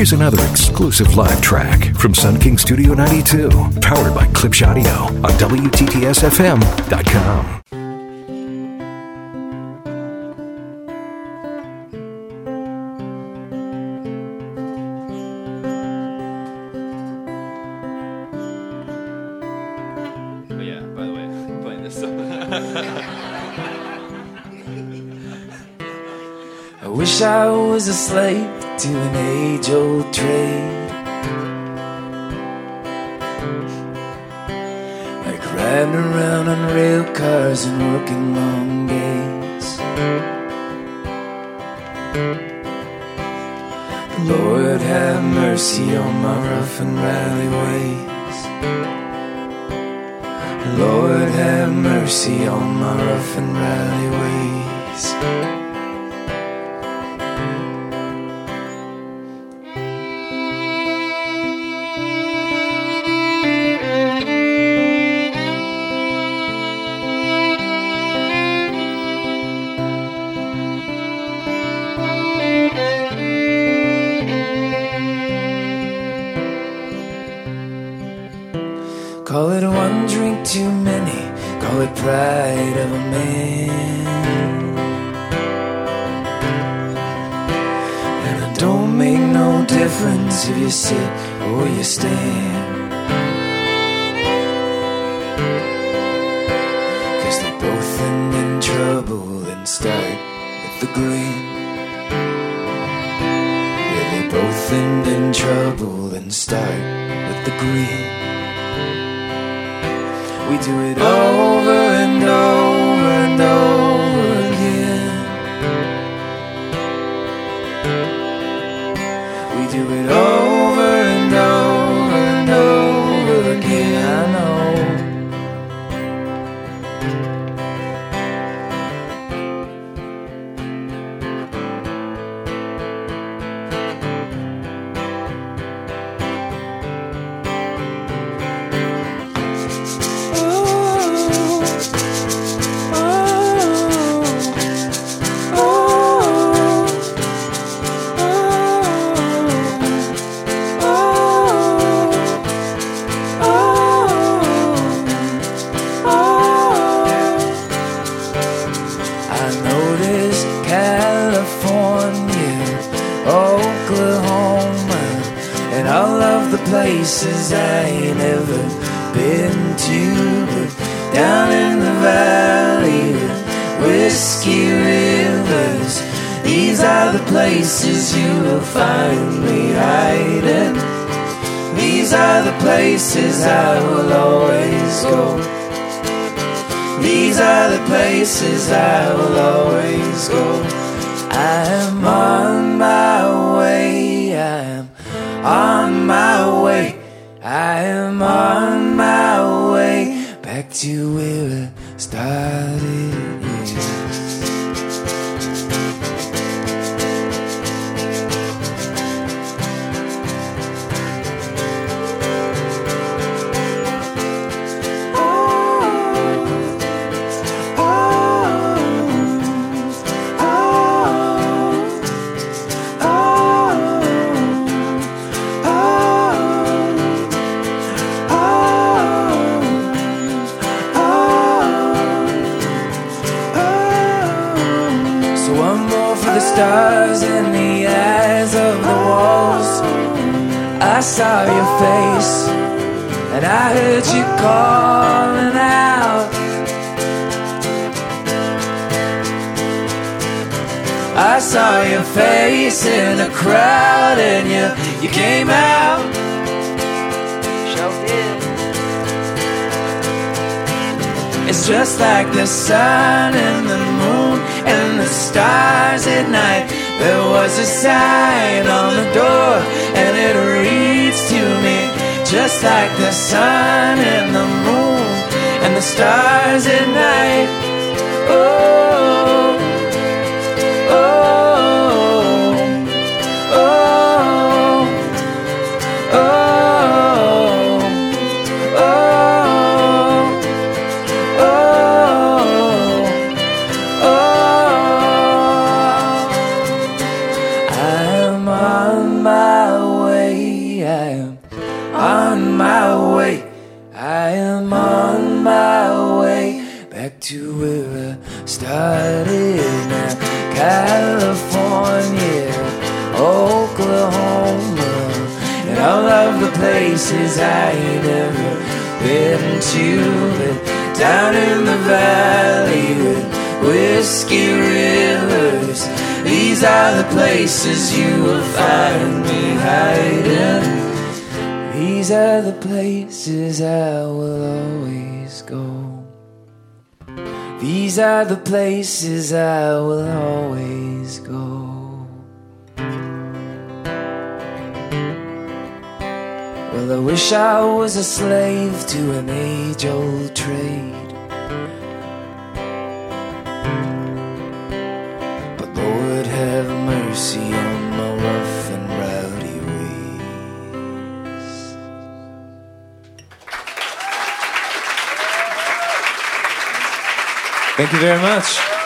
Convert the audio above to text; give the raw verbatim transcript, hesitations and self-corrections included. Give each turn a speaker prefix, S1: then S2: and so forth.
S1: Here's another exclusive live track from Sun King Studio ninety-two, powered by Klipsch Audio on W T T S F M dot com.
S2: I wish I was a slave to an age-old trade, like riding around on rail cars and working long days. Lord, have mercy on my rough and rally ways. Lord, have mercy on my rough and rally ways. Call it one drink too many, call it pride of a man. And it don't make no difference if you sit or you stand, 'cause they both end in trouble and start with the grin. Yeah, they both end in trouble and start with the grin. We do it over and over and over again. We do it over and over and over again. I know. Places I ain't ever been to, but down in the valley with whiskey rivers, these are the places you will find me hiding. These are the places I will always go. These are the places I will always go. I am on my way, I am on my way, I am on my way back to where I started. Stars in the eyes of the walls. I saw your face and I heard you calling out. I saw your face in the crowd and you, you came out. Sure did. It's just like the sun and the moon and the stars at night. There was a sign on the door and it reads to me, just like the sun and the moon and the stars at night. Oh, oh, oh, oh, oh, oh, oh. I'm on my way. places I ain't never been to, but down in the valley with whiskey rivers, these are the places you will find me hiding. These are the places I will always go. These are the places I will always go. Well, I wish I was a slave to an age-old trade, but Lord have mercy on my rough and rowdy ways. Thank you very much.